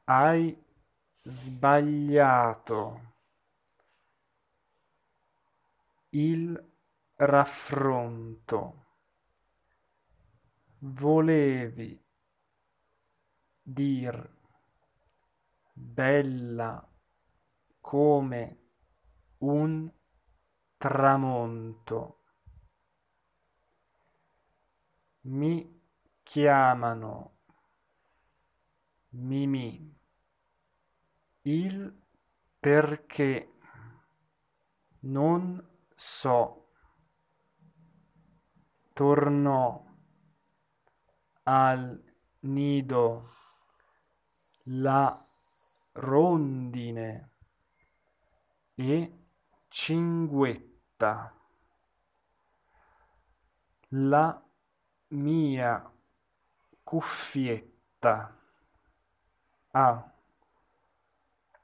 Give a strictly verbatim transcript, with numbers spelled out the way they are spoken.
Hai sbagliato il raffronto. Volevi dir bella come un tramonto. Mi chiamano Mimì. Il perché non so. Tornò al nido la rondine e cinguetta. La mia cuffietta ha